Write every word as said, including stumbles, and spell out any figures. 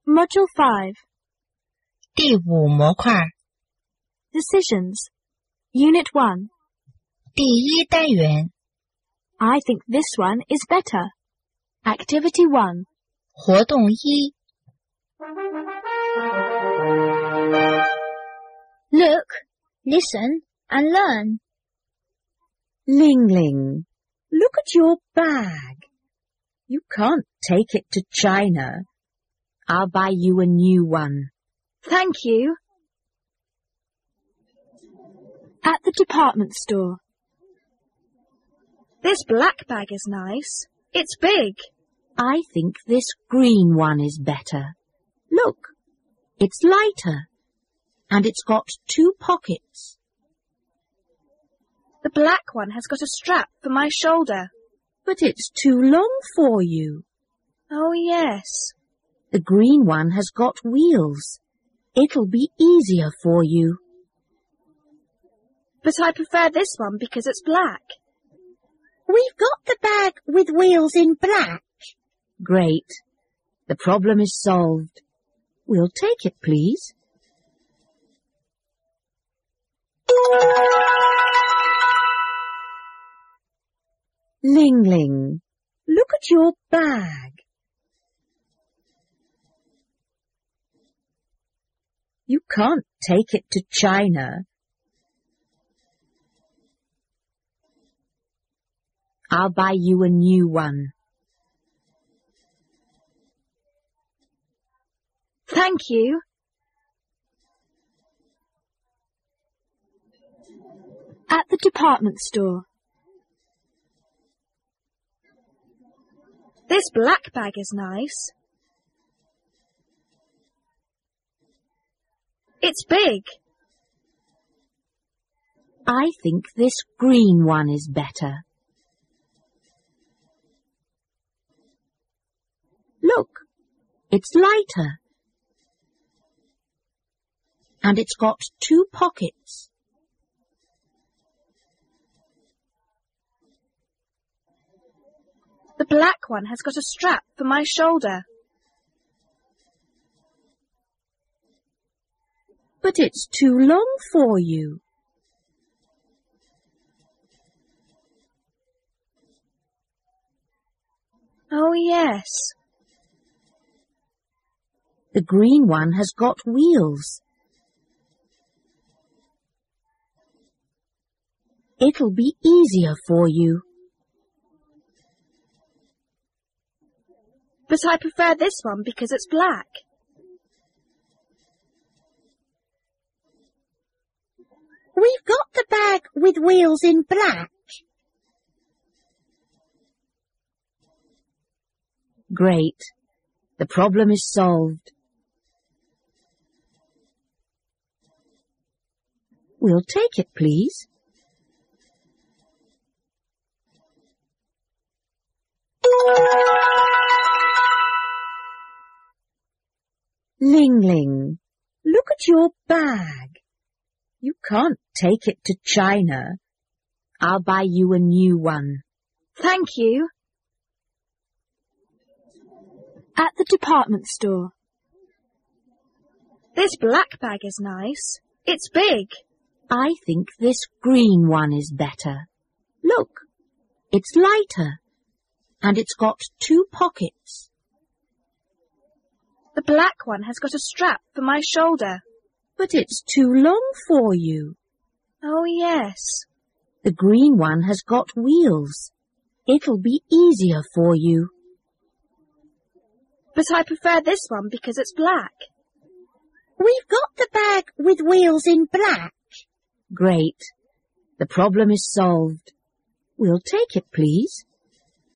Module five. 第五模块 Decisions. Unit one. 第一单元 I think this one is better. Activity one. 活动一 Look, listen, and learn. Ling Ling, look at your bag. You can't take it to China. I'll buy you a new one. Thank you. At the department store. This black bag is nice. It's big. I think this green one is better. Look, it's lighter, and it's got two pockets. The black one has got a strap for my shoulder. But it's too long for you. Oh, yes. The green one has got wheels. It'll be easier for you. But I prefer this one because it's black. We've got the bag with wheels in black. Great. The problem is solved. We'll take it, please. Ling Ling, look at your bag. You can't take it to China. I'll buy you a new one. Thank you. At the department store. This black bag is nice. It's big. I think this green one is better. Look, it's lighter. And it's got two pockets. The black one has got a strap for my shoulder. But it's too long for you. Oh, yes. The green one has got wheels. It'll be easier for you. But I prefer this one because it's black. We've got the bag with wheels in black. Great. The problem is solved. We'll take it, please. Ling Ling, look at your bag. You can't take it to China. I'll buy you a new one. Thank you. At the department store. This black bag is nice. It's big. I think this green one is better. Look, it's lighter, and it's got two pockets. The black one has got a strap for my shoulder. But it's too long for you. Oh, yes. The green one has got wheels. It'll be easier for you. But I prefer this one because it's black. We've got the bag with wheels in black. Great. The problem is solved. We'll take it, please.